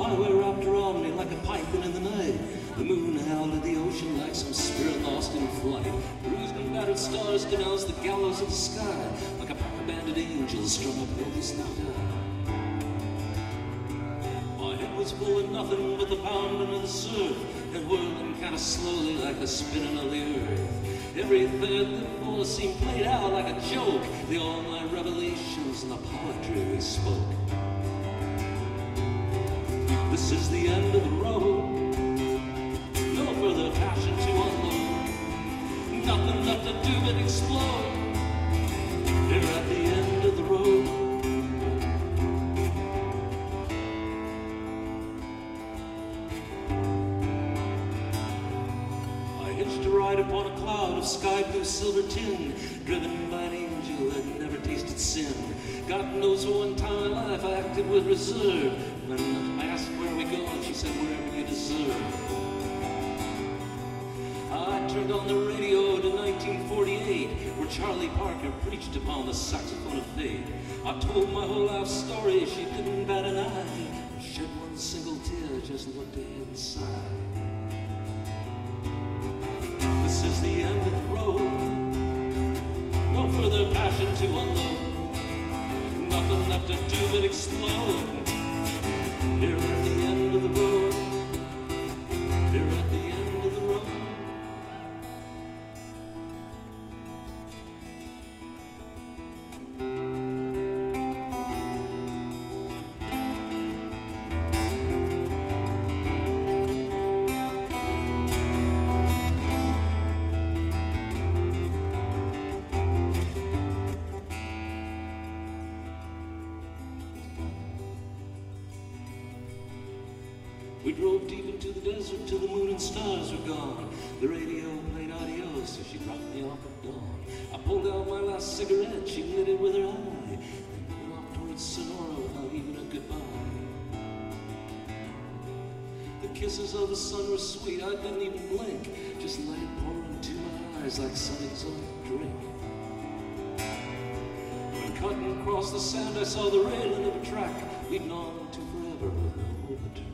highway wrapped around me like a python in the night. The moon howled at the ocean like some spirit lost in flight. Bruised and battered stars denounced the gallows of the sky like a pack of banded angels strung up helplessly down. My head was full of nothing but the pounding of the surf and whirling kind of slowly like the spinning of the earth. Everything that before seemed played out like a joke, the all my revelations and the poetry we spoke. This is the end of the road. No further passion to unload. Nothing left to do but explode. Here at the end of the road. I hitched a ride upon a cloud of sky blue silver tin, driven by an angel that never tasted sin. God knows for one time in life I acted with reserve. When I asked where we go, she said wherever you deserve. I turned on the radio to 1948, where Charlie Parker preached upon the saxophone of fate. I told my whole life story, she didn't bat an eye, shed one single tear, just looked ahead and sighed. This is the end of the road, no further passion to unload, nothing left to do but explode. Here at the end of the road, here at the end of the road. We drove deep into the desert till the moon and stars were gone. The radio played adios, so she dropped me off at dawn. I pulled out my last cigarette, she lit it with her eye, and went off towards Sonora without even a goodbye. The kisses of the sun were sweet, I didn't even blink, just let it pour into my eyes like some exotic drink. When cutting across the sand, I saw the railing of a track leading on to forever with no return.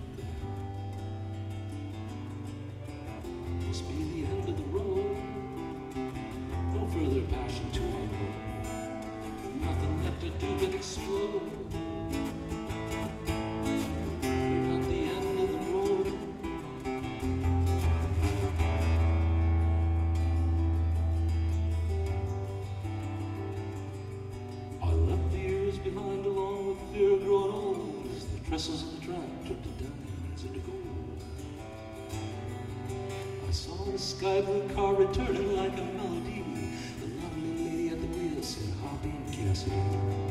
Must be the end of the road, no further passion to unload, nothing left to do but explode. We're at the end of the road. I left the years behind along with fear growing old, as the trestles of the track took the diamonds into gold. I saw the sky blue car returning like a melody. The lovely lady at the wheel said, Hoppy and Cassidy.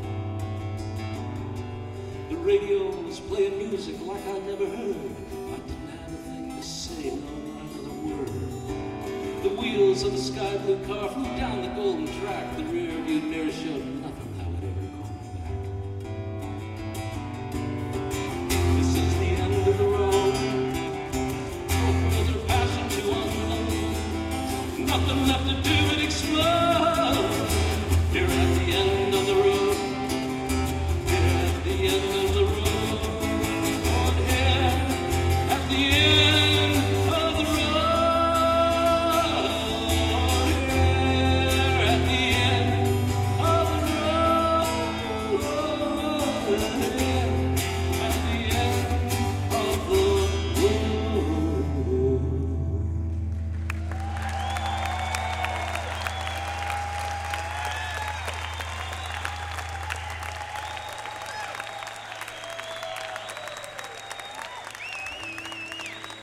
The radio was playing music like I'd never heard. I didn't have a thing to say, no, not another word. The wheels of the sky blue car flew down the golden track. The rear view mirror showed